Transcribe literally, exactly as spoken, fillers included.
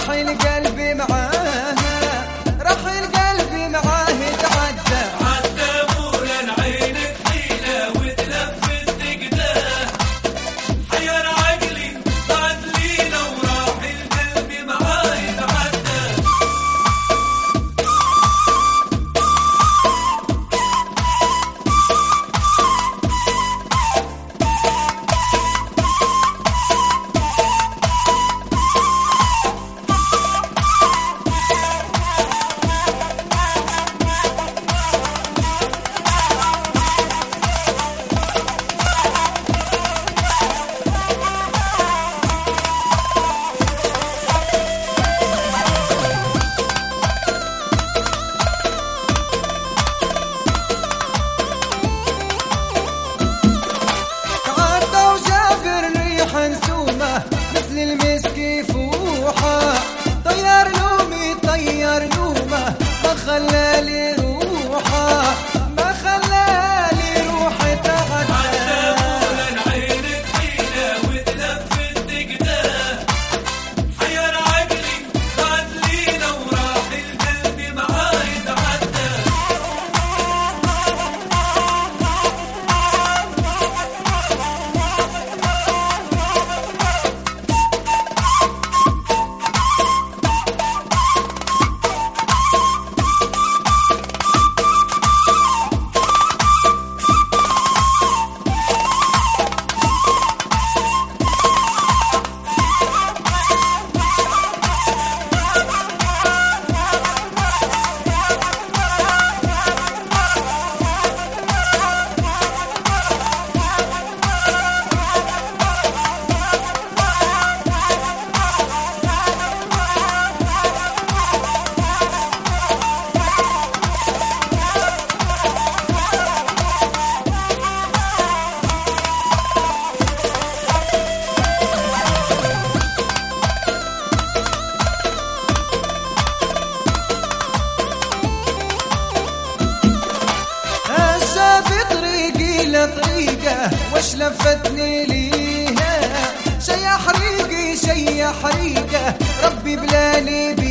القلب معاها، راح القلب معاه تعدى عدى مولا عينك حيلة وتلفت تقداه، حير عقلي ضاعت ليلة وراح القلب معاه تعدى. منسومة مثل المسك يفوحة، طير لومي طير لومه ما خلالي روحه، ما خلالي روحي تعدى. عدى مولا عينك حيلة وتلفت تقداه، حير عقلي ضاعت ليلة وراح القلب معاه تعدى. طريقه وش لفتني ليها، شي حريقي شي حريقه ربي بلاني بيها.